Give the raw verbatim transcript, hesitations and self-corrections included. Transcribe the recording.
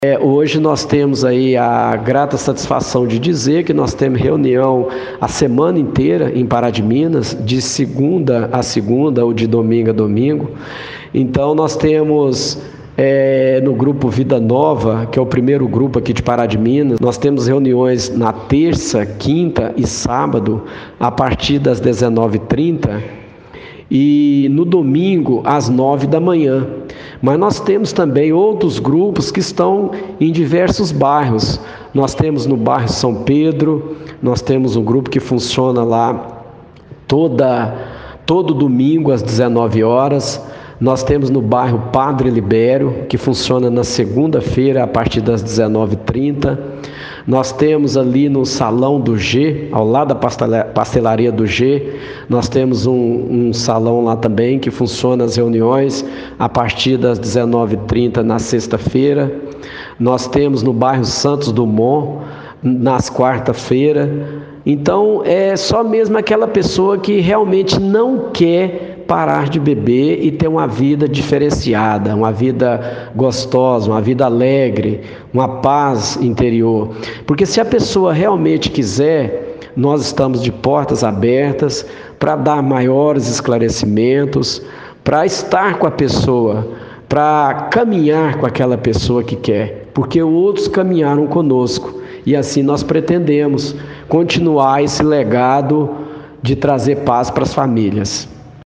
É, hoje nós temos aí a grata satisfação de dizer que nós temos reunião a semana inteira em Pará de Minas, de segunda a segunda ou de domingo a domingo. Então nós temos é, no grupo Vida Nova, que é o primeiro grupo aqui de Pará de Minas, nós temos reuniões na terça, quinta e sábado, a partir das dezenove e trinta, e no domingo às nove da manhã. Mas nós temos também outros grupos que estão em diversos bairros. Nós temos no bairro São Pedro, nós temos um grupo que funciona lá toda, todo domingo às dezenove horas. Nós temos no bairro Padre Libério, que funciona na segunda-feira a partir das dezenove e trinta. Nós temos ali no Salão do G, ao lado da Pastelaria do G, nós temos um, um salão lá também que funciona as reuniões a partir das dezenove e trinta na sexta-feira. Nós temos no bairro Santos Dumont, nas quarta-feiras. Então, é só mesmo aquela pessoa que realmente não quer parar de beber e ter uma vida diferenciada, uma vida gostosa, uma vida alegre, uma paz interior. Porque se a pessoa realmente quiser, nós estamos de portas abertas para dar maiores esclarecimentos, para estar com a pessoa, para caminhar com aquela pessoa que quer, porque outros caminharam conosco. E assim nós pretendemos continuar esse legado de trazer paz para as famílias.